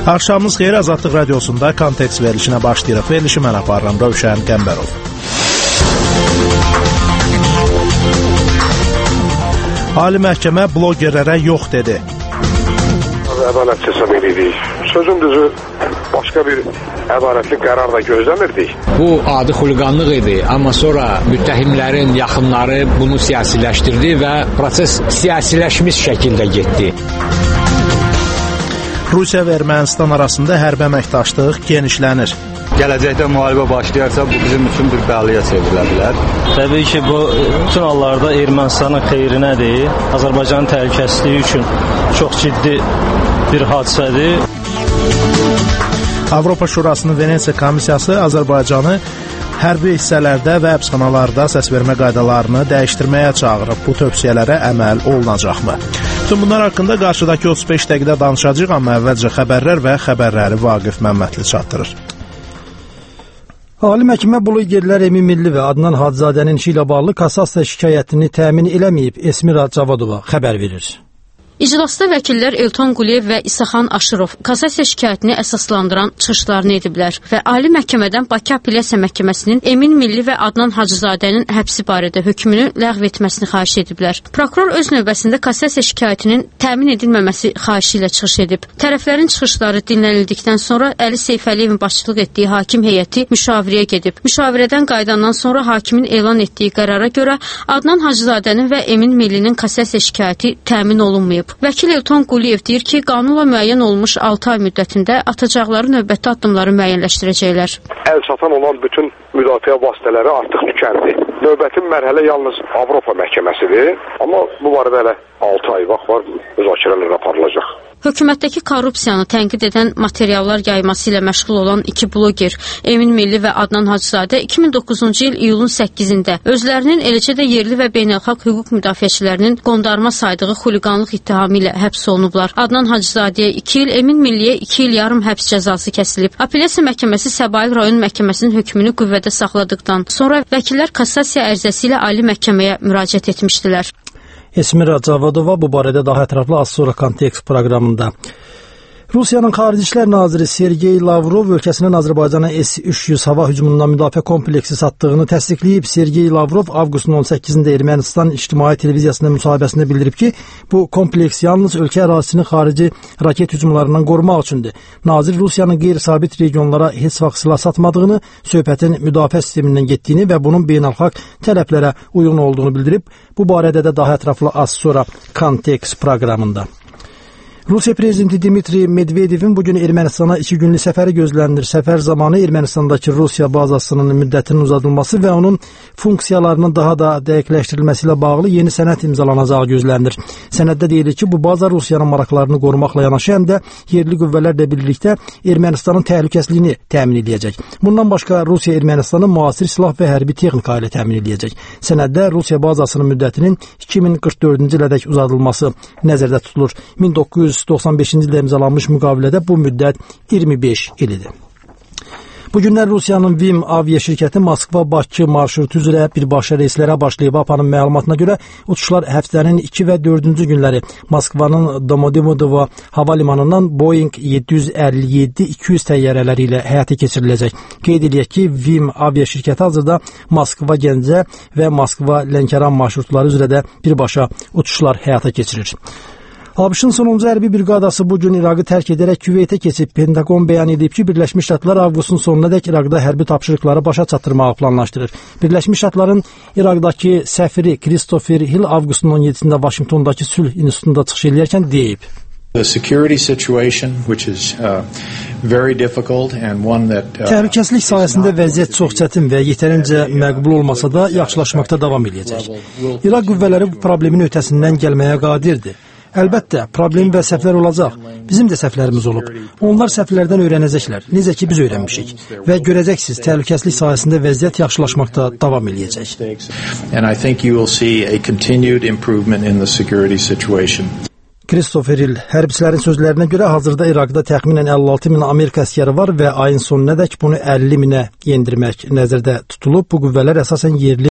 Axşamınız xeyir, Azadlıq Radiosunda Kontekst verilişinə başlayırıq. Verilişi mən aparıram, Rövşən Qəmbərov. Ali Məhkəmə blogerlərə yox dedi. Ədalət hesab edirik. Sözün düzü, başqa bir ədalətli qərar da gözləmirdik. Bu adi xuliqanlıq idi, amma sonra müttəhimlərin yaxınları bunu siyasiləşdirdi və proses siyasiləşmiş şəkildə getdi. Rusiya və Ermənistan arasında hərbi əməkdaşlıq genişlənir. Gələcəkdə müharibə başlayarsa, bu bizim üçün bir bəliyə çevrilə bilər. Təbii ki, bu bütün hallarda Ermənistanın xeyrinədir. Azərbaycanın təhlükəsizliyi üçün çox ciddi bir hadisədir. Avropa Şurasının Venesiya Komissiyası Azərbaycanı hərbi hissələrdə və həbsxanalarda səsvermə qaydalarını dəyişdirməyə çağırıb. Bu tövsiyələrə əməl olunacaqmı? Bütün bunlar haqqında qarşıdakı 35 dəqiqədə danışacağıq, amma əvvəlcə xəbərlər və xəbərləri Vaqif Məmmədli çatdırır. Ali Məhkəmə blogerlər Emin Milli və Adnan Hacızadənin işi ilə bağlı kassasiya şikayətini təmin eləməyib, Esmira Cavadova xəbər verir. İclasda vəkillər Elton Quliyev və İsaxan Aşırov kassasiya şikayətini əsaslandıran çıxışlarını ediblər və Ali Məhkəmədən Bakı Apellyasiya Məhkəməsinin Emin Milli və Adnan Hacızadənin həbsi barədə hökmünü ləğv etməsini xahiş ediblər. Prokuror öz növbəsində kassasiya şikayətinin təmin edilməməsi xahişi ilə çıxış edib. Tərəflərin çıxışları dinlənildikdən sonra Əli Seyfəliyevin başçılıq etdiyi hakim heyəti müşavirəyə gedib. Müşavirədən qayıdandan sonra hakimin elan etdiyi qərara görə Adnan Hacızadənin və Emin Millinin kassasiya şikayəti təmin olunmayıb. Vəkil Elton Quliyev deyir ki, qanunla müəyyən olmuş 6 ay müddətində atacaqları növbəti addımları müəyyənləşdirəcəklər. Əl çatan olan bütün müdafiə vasitələri artıq tükəndi. Növbəti mərhələ yalnız Avropa məhkəməsidir, amma bu barədə hələ 6 ay vaxt var, müzakirələr aparılacaq. Hökumətdəki korrupsiyanı tənqid edən materiallar yayması ilə məşğul olan iki bloger Emin Milli və Adnan Hacızadə 2009-cu il iyulun 8-də özlərinin eləcə də yerli və beynəlxalq hüquq müdafiəçilərinin qondarma saydığı xuliqanlıq ittihamı ilə həbs olunublar. Adnan Hacızadəyə 2 il, Emin Milliyə 2 il yarım həbs cəzası kəsilib. Apellyasiya Məhkəməsi Səbail rayon məhkəməsinin hökmünü qüvvədə saxladıqdan sonra vəkillər kassasiya ərizəsi ilə Ali Məhkəməyə müraciət etmişdilər. Esmira Cavadova bu barədə daha ətraflı az sonra Kontekst proqramında. Rusiyanın Xarici İşlər Naziri Sergey Lavrov ölkəsinin Azərbaycana S-300 hava hücumundan müdafiə kompleksi satdığını təsdiqləyib. Sergey Lavrov avqustun 18-də Ermənistan İctimai Televiziyasının müsahibəsində bildirib ki, bu kompleks yalnız ölkə ərazisini xarici raket hücumlarından qorumaq üçündür. Nazir Rusiyanın qeyri-sabit regionlara heç vaxt silah satmadığını, söhbətin müdafiə sistemindən getdiyini və bunun beynəlxalq tələblərə uyğun olduğunu bildirib. Bu barədə də daha ətraflı az sonra Kontekst proqramında. Rusiya prezidenti Dmitri Medvedevin bugün Ermənistana 2 günlük səfəri gözlənilir. Səfər zamanı Ermənistandakı Rusiya bazasının müddətinin uzadılması və onun funksiyalarının daha da dəqiqləşdirilməsi ilə bağlı yeni sənəd imzalanacağı gözlənilir. Sənəddə deyilir ki, bu baza Rusiyanın maraqlarını qorumaqla yanaşı həm də yerli qüvvələrlə birlikdə Ermənistanın təhlükəsizliyini təmin edəcək. Bundan başqa Rusiya Ermənistanın müasir silah və hərbi texnika ilə təmin edəcək. Sənəddə Rusiya bazasının müddətinin 2044-cü ilədək uzadılması nəzərdə tutulur. 1995-ci ildə imzalanmış müqavilədə bu müddət 25 ildir. Bu günlər Rusiyanın Vim avia şirkəti Moskva-Bakı marşrutu üzrə birbaşa reyslərə başlayıb. APA-nın məlumatına görə uçuşlar həftənin 2 və 4-cü günləri Moskvanın Domodedovo hava limanından Boeing 757-200 təyyarələri ilə həyata keçiriləcək. Qeyd edək ki, Vim avia şirkəti hazırda Moskva-Gəncə və Moskva-Lənkəran marşrutları üzrə də birbaşa uçuşlar həyata keçirir. ABŞ-ın sonuncu hərbi briqadası bugün İraqı tərk edərək Küveytə keçib. Pentagon bəyan edib ki, Birləşmiş Ştatlar avqustun sonunadək İraqda hərbi tapşırıqları başa çatdırmağı planlaşdırır. Birləşmiş Ştatların İraqdakı səfiri Christopher Hill avqustun 17-də Vaşinqtondakı Sülh İnstitutunda çıxış edərkən deyib. Təhlükəsizlik sayəsində vəziyyət çox çətin və yetərincə məqbul olmasa da yaxşılaşmaqda davam edəcək. İraq qüvvələri bu problemin ötəsindən gəlməyə qadirdir. Əlbəttə, problem və səhvlər olacaq. Bizim də səhvlərimiz olub. Onlar səhvlərdən öyrənəcəklər. Necə ki, biz öyrənmişik. Və görəcəksiniz, təhlükəsizlik sayəsində vəziyyət yaxşılaşmaqda davam edəcək. Christopher Hill hərbçilərin sözlərinə görə hazırda İraqda təxminən 56 min Amerika əsgəri var və ayın sonunadək bunu 50 minə yendirmək nəzərdə tutulub. Bu qüvvələr əsasən yerli